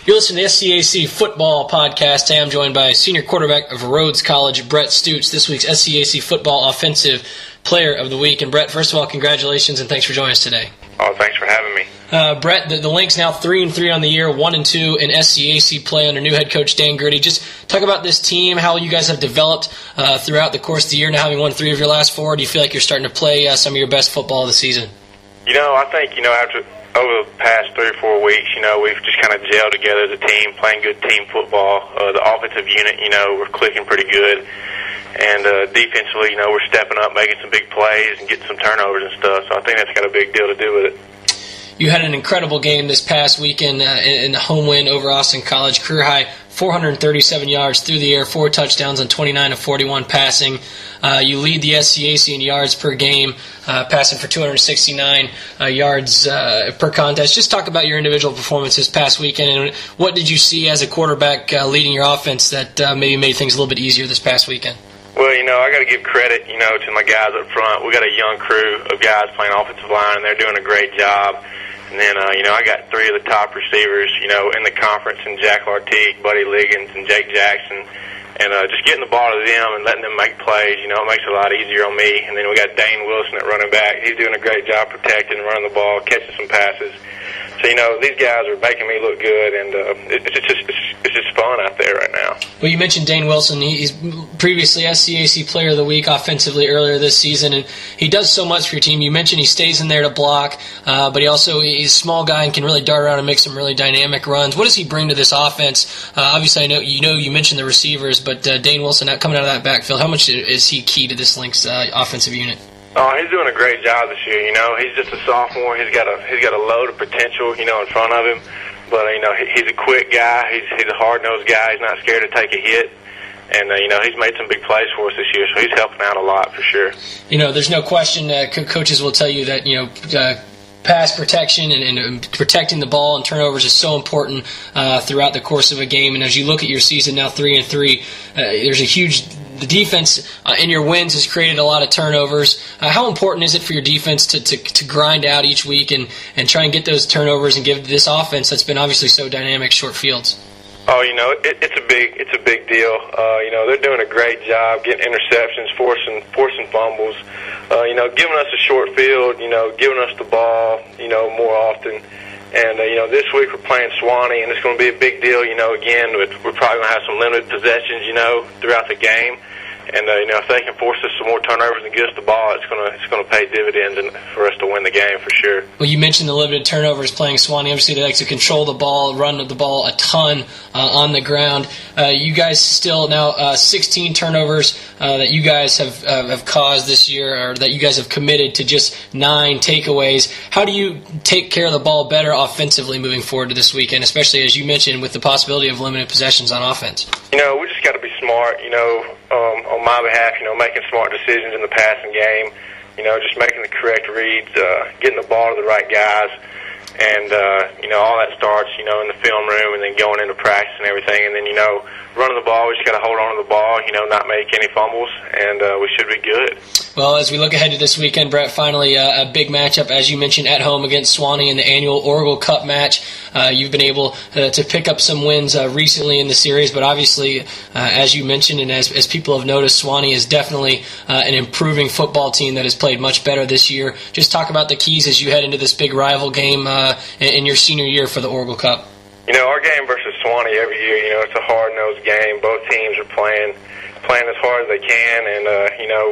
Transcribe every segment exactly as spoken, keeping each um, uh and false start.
You're listening to S C A C Football Podcast. Today I'm joined by senior quarterback of Rhodes College, Brett Stutes, this week's S C A C Football Offensive Player of the Week. And Brett, first of all, congratulations and thanks for joining us today. Oh, thanks for having me. Uh, Brett, the, the Lynx now three and three on the year, one and two in S C A C play under new head coach Dan Gritty. Just talk about this team, how you guys have developed uh, throughout the course of the year. Now having won three of your last four, do you feel like you're starting to play uh, some of your best football of the season? You know, I think you know after. Over the past three or four weeks, you know, we've just kind of gelled together as a team, playing good team football. Uh, the offensive unit, you know, we're clicking pretty good. And uh, defensively, you know, we're stepping up, making some big plays and getting some turnovers and stuff. So I think that's got a big deal to do with it. You had an incredible game this past weekend uh, in the home win over Austin College. Career high four hundred thirty-seven yards through the air, four touchdowns on twenty-nine of forty-one passing. Uh, you lead the S C A C in yards per game, uh, passing for two hundred sixty-nine uh, yards uh, per contest. Just talk about your individual performance this past weekend, and what did you see as a quarterback uh, leading your offense that uh, maybe made things a little bit easier this past weekend? Well, you know, I got to give credit, you know, to my guys up front. We got a young crew of guys playing offensive line, and they're doing a great job. And then, uh, you know, I got three of the top receivers, you know, in the conference, and Jack Lartigue, Buddy Liggins, and Jake Jackson. And uh, just getting the ball to them and letting them make plays, you know, it makes it a lot easier on me. And then we got Dane Wilson at running back. He's doing a great job protecting and running the ball, catching some passes. So, you know, these guys are making me look good, and uh, it, it's, just, it's, it's just fun out there right now. Well, you mentioned Dane Wilson. He's previously S C A C Player of the Week offensively earlier this season, and he does so much for your team. You mentioned he stays in there to block, uh, but he also he's a small guy and can really dart around and make some really dynamic runs. What does he bring to this offense? Uh, obviously, I know you know you mentioned the receivers, but uh, Dane Wilson coming out of that backfield, how much is he key to this Lynx uh, offensive unit? Oh, he's doing a great job this year. You know, he's just a sophomore. He's got a he's got a load of potential, you know, in front of him. But uh, you know, he, he's a quick guy. He's he's a hard nosed guy. He's not scared to take a hit. And uh, you know, he's made some big plays for us this year, so he's helping out a lot for sure. You know, there's no question. Uh, co- coaches will tell you that you know. Uh, Pass protection and, and protecting the ball and turnovers is so important uh, throughout the course of a game. And as you look at your season now, three and three, uh, there's a huge. The defense uh, in your wins has created a lot of turnovers. Uh, how important is it for your defense to, to, to grind out each week and, and try and get those turnovers and give this offense that's been obviously so dynamic short fields? Oh, you know, it, it's a big, it's a big deal. Uh, you know, they're doing a great job getting interceptions, forcing, forcing fumbles. Uh, you know, giving us a short field. You know, giving us the ball. You know, more often. And uh, you know, this week we're playing Suwanee, and it's going to be a big deal. You know, again, we're probably going to have some limited possessions. You know, throughout the game. And uh, you know, if they can force us some more turnovers and get us the ball, it's gonna it's gonna pay dividends and for us to win the game for sure. Well, you mentioned the limited turnovers playing Suwanee. Obviously, they like to control the ball, run the ball a ton uh, on the ground. Uh, you guys still now uh, sixteen turnovers uh, that you guys have uh, have caused this year, or that you guys have committed to just nine takeaways. How do you take care of the ball better offensively moving forward to this weekend, especially as you mentioned with the possibility of limited possessions on offense? You know, we just got to be smart. You know. Um, on my behalf, you know, making smart decisions in the passing game, you know, just making the correct reads, uh, getting the ball to the right guys, and, uh, you know, all that starts, you know, in the film room and then going into practice and everything, and then, you know, running the ball, we just got to hold on to the ball, you know, not make any fumbles, and uh, we should be good. Well, as we look ahead to this weekend, Brett, finally uh, a big matchup, as you mentioned, at home against Suwanee in the annual Oracle Cup match. Uh, you've been able uh, to pick up some wins uh, recently in the series, but obviously, uh, as you mentioned, and as, as people have noticed, Suwanee is definitely uh, an improving football team that has played much better this year. Just talk about the keys as you head into this big rival game uh, in, in your senior year for the Oracle Cup. You know, our game versus Suwanee every year, you know, it's a hard-nosed game. Both teams are playing playing as hard as they can, and, uh, you know,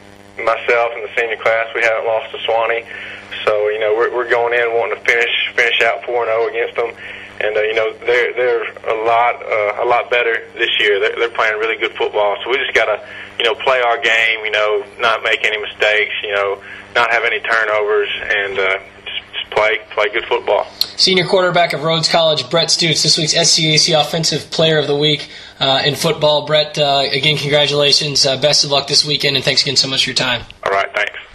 myself and the senior class, we haven't lost to Suwanee. So, you know, we're, we're going in wanting to finish finish out four and oh against them. And, uh, you know, they're, they're a lot uh, a lot better this year. They're, they're playing really good football. So we just got to, you know, play our game, you know, not make any mistakes, you know, not have any turnovers, and uh, just, just play, play good football. Senior quarterback of Rhodes College, Brett Stutes, this week's S C A C Offensive Player of the Week uh, in football. Brett, uh, again, congratulations. Uh, best of luck this weekend, and thanks again so much for your time. All right, thanks.